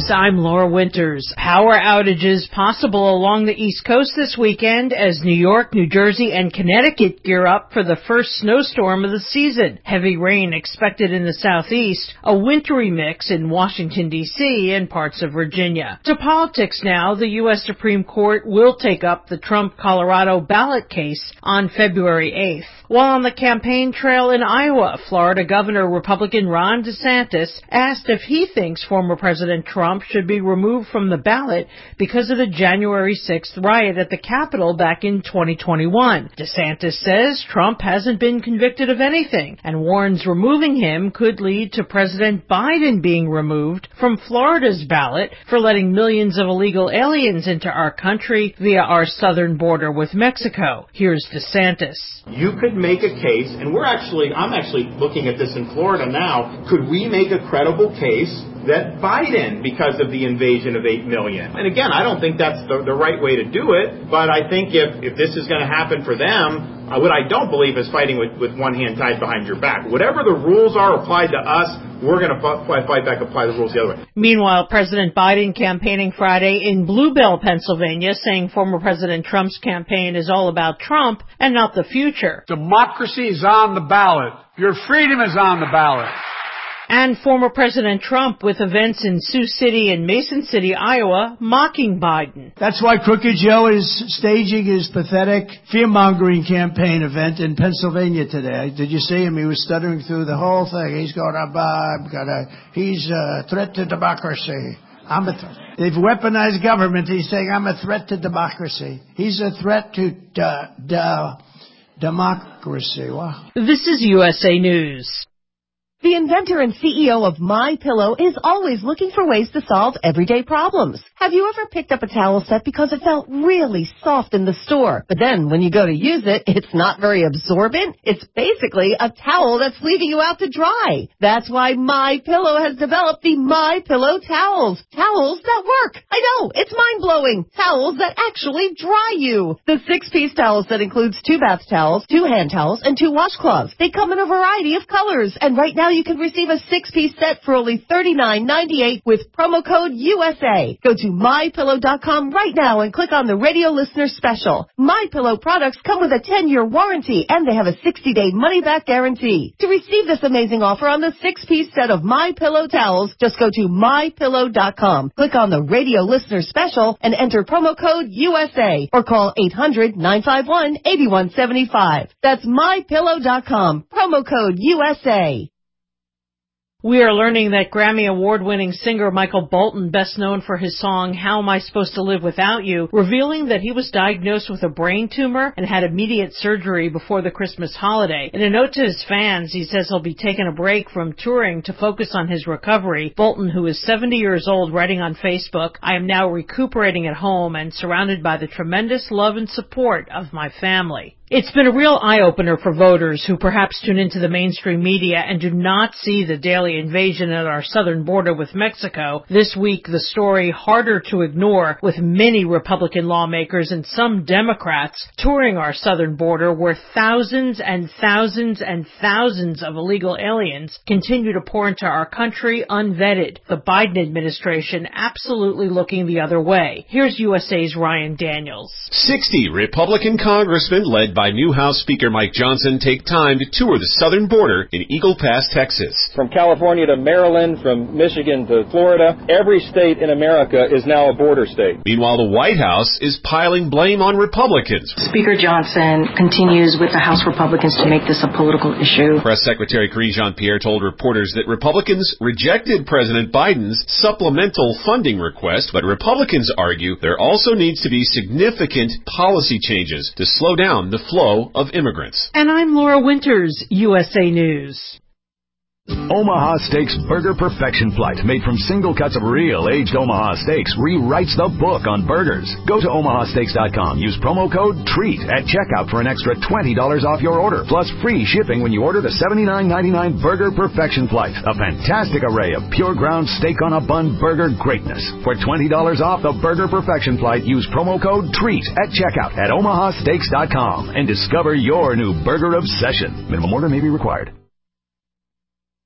News, I'm Laura Winters. Power outages possible along the East Coast this weekend as New York, New Jersey, and Connecticut gear up for the first snowstorm of the season. Heavy rain expected in the southeast, a wintry mix in Washington, D.C. and parts of Virginia. To politics now, the U.S. Supreme Court will take up the Trump Colorado ballot case on February 8th. While on the campaign trail in Iowa, Florida Governor Republican Ron DeSantis asked if he thinks former President Trump should be removed from the ballot because of the January 6th riot at the Capitol back in 2021. DeSantis says Trump hasn't been convicted of anything and warns removing him could lead to President Biden being removed from Florida's ballot for letting millions of illegal aliens into our country via our southern border with Mexico. Here's DeSantis. You could make a case, and I'm actually looking at this in Florida now, could we make a credible case that Biden, because of the invasion of 8 million. And again, I don't think that's the right way to do it, but I think if this is going to happen for them, what I don't believe is fighting with one hand tied behind your back. Whatever the rules are applied to us, we're going to fight back, apply the rules the other way. Meanwhile, President Biden campaigning Friday in Bluebell, Pennsylvania, saying former President Trump's campaign is all about Trump and not the future. Democracy is on the ballot. Your freedom is on the ballot. And former President Trump with events in Sioux City and Mason City, Iowa, mocking Biden. That's why Crooked Joe is staging his pathetic fear-mongering campaign event in Pennsylvania today. Did you see him? He was stuttering through the whole thing. He's going, he's a threat to democracy. They've weaponized government. He's saying, I'm a threat to democracy. He's a threat to democracy. Wow. This is USA News. The inventor and CEO of MyPillow is always looking for ways to solve everyday problems. Have you ever picked up a towel set because it felt really soft in the store, but then when you go to use it, it's not very absorbent? It's basically a towel that's leaving you out to dry. That's why MyPillow has developed the MyPillow towels. Towels that work. I know, it's mind-blowing. Towels that actually dry you. The 6-piece towel set includes 2 bath towels, 2 hand towels, and 2 washcloths. They come in a variety of colors, and right now you can receive a 6-piece set for only $39.98 with promo code USA. Go to MyPillow.com right now and click on the radio listener special. MyPillow products come with a 10-year warranty and they have a 60-day money-back guarantee. To receive this amazing offer on the 6-piece set of MyPillow towels, just go to MyPillow.com. Click on the radio listener special and enter promo code USA or call 800-951-8175. That's MyPillow.com. Promo code USA. We are learning that Grammy Award-winning singer Michael Bolton, best known for his song How Am I Supposed to Live Without You, revealing that he was diagnosed with a brain tumor and had immediate surgery before the Christmas holiday. In a note to his fans, he says he'll be taking a break from touring to focus on his recovery. Bolton, who is 70 years old, writing on Facebook, I am now recuperating at home and surrounded by the tremendous love and support of my family. It's been a real eye-opener for voters who perhaps tune into the mainstream media and do not see the daily invasion at our southern border with Mexico. This week, the story harder to ignore, with many Republican lawmakers and some Democrats touring our southern border where thousands and thousands and thousands of illegal aliens continue to pour into our country unvetted. The Biden administration absolutely looking the other way. Here's USA's Ryan Daniels. 60 Republican congressmen led by new House Speaker Mike Johnson take time to tour the southern border in Eagle Pass, Texas. From California to Maryland, from Michigan to Florida, every state in America is now a border state. Meanwhile, the White House is piling blame on Republicans. Speaker Johnson continues with the House Republicans to make this a political issue. Press Secretary Karine Jean-Pierre told reporters that Republicans rejected President Biden's supplemental funding request, but Republicans argue there also needs to be significant policy changes to slow down the flow of immigrants. And I'm Laura Winters, USA News. Omaha Steaks Burger Perfection Flight, made from single cuts of real aged Omaha steaks, rewrites the book on burgers. Go to omahasteaks.com. Use promo code TREAT at checkout for an extra $20 off your order, plus free shipping when you order the $79.99 Burger Perfection Flight. A fantastic array of pure ground steak on a bun burger greatness. For $20 off the Burger Perfection Flight, use promo code TREAT at checkout at omahasteaks.com and discover your new burger obsession. Minimum order may be required.